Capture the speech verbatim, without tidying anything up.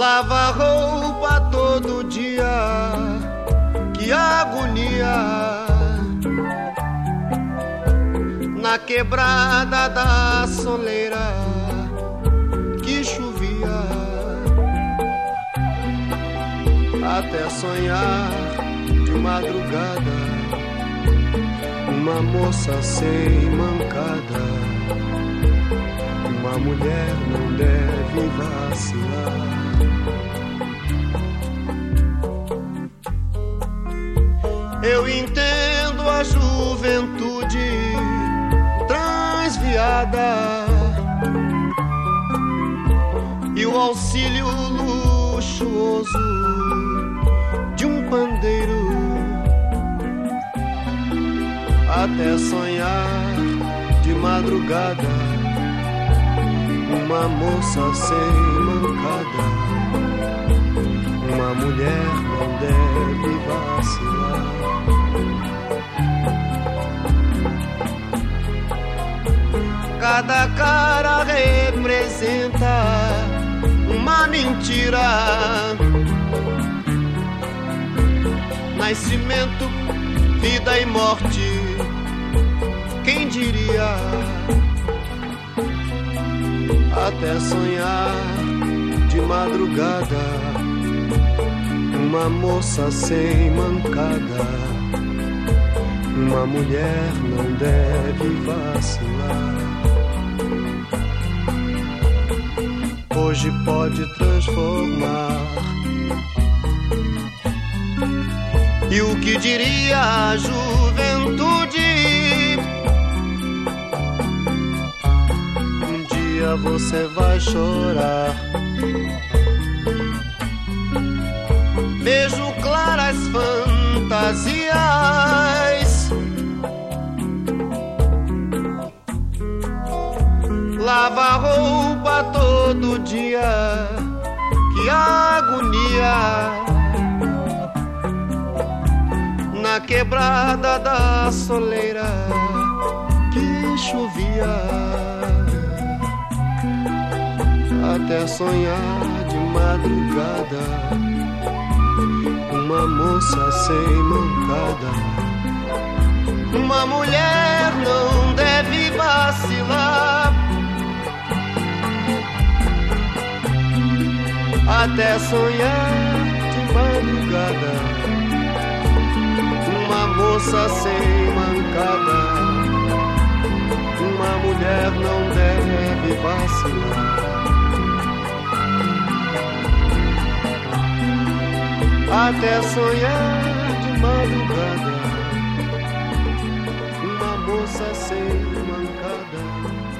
Lava roupa todo dia, que agonia. Na quebrada da soleira, que chovia. Até sonhar de madrugada, uma moça sem mancada. Uma mulher não deve vacilar. Eu entendo a juventude transviada e o auxílio luxuoso de um pandeiro. Até sonhar de madrugada, uma moça sem mancada. Uma mulher não deve vacilar. Cada cara representa uma mentira. Nascimento, vida e morte, quem diria? Até sonhar de madrugada, uma moça sem mancada. Uma mulher não deve vacilar. Hoje pode transformar. E o que diria a juventude? Um dia você vai chorar. Vejo claras fantasias. Lava roupa todo dia, que agonia. Na quebrada da soleira, que chovia. Até sonhar de madrugada, uma moça sem mancada. Uma mulher não deve vacilar. Até sonhar de madrugada, uma moça sem mancada. Uma mulher não deve vacilar. Até sonhar de madrugada, uma moça sem mancada.